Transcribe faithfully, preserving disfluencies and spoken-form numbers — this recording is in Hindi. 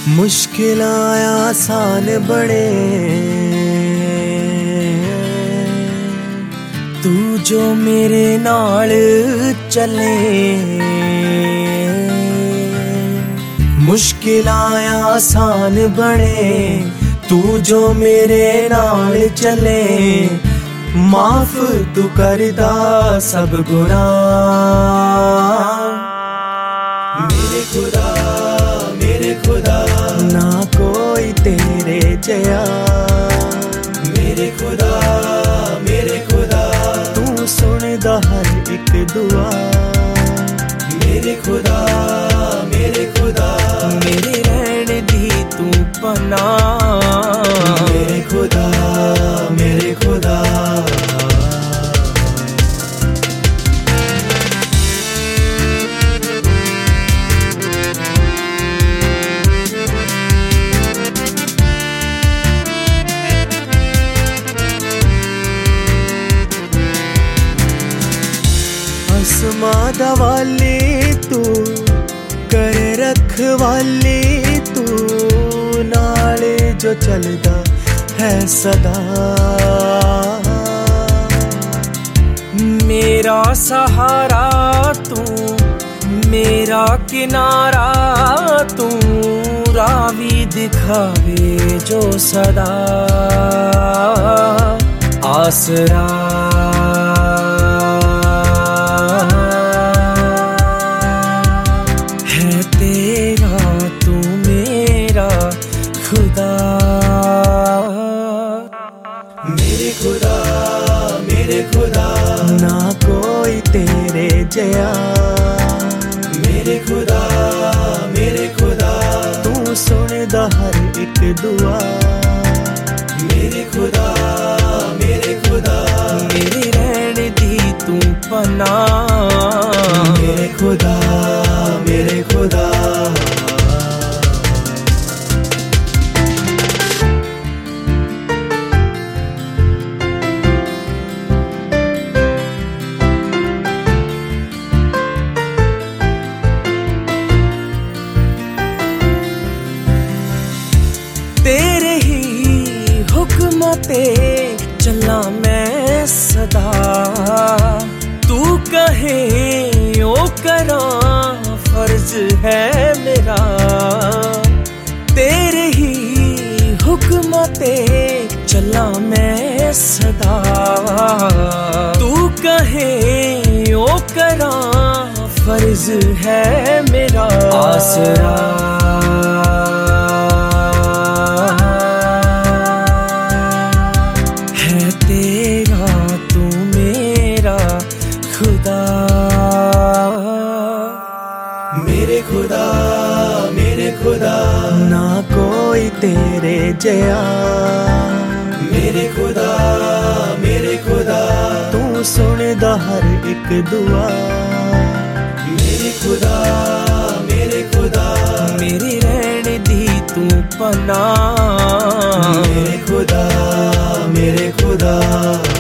मुश्किल आसान बड़े तू जो मेरे नाल चले। मुश्किल आसान बड़े तू जो मेरे नाल चले। माफ तू करदा सब गुनाह। मेरे खुदा मेरे खुदा ना कोई तेरे जया। मेरे खुदा मेरे खुदा तू सुनदा हर एक दुआ। मेरे खुदा मेरे खुदा मेरे रहने दी तू पनाह। मेरे खुदा मेरे खुदा आसमां दा वाली तू कर रखवाली तू। नाले जो चलदा है सदा मेरा सहारा तू मेरा किनारा तू। रावी दिखावे जो सदा आसरा। खुदा मेरे खुदा मेरे खुदा ना कोई तेरे जया। मेरे खुदा मेरे खुदा तू सुनदा हर एक दुआ। मेरे खुदा मेरे खुदा मेरे रहने दी तू पनाह। मेरे खुदा मेरे खुदा तेरे ही हुक्म ते चला मैं सदा। तू कहे ओ करा फर्ज है मेरा। तेरे ही हुक्म ते चला मैं सदा। तू कहे ओ करा फर्ज है मेरा। आसरा खुदा मेरे खुदा मेरे खुदा ना कोई तेरे जया। मेरे खुदा मेरे खुदा तू सुनदा हर एक दुआ। मेरे खुदा मेरे खुदा मेरे रहने दी तू पनाह। मेरे खुदा मेरे खुदा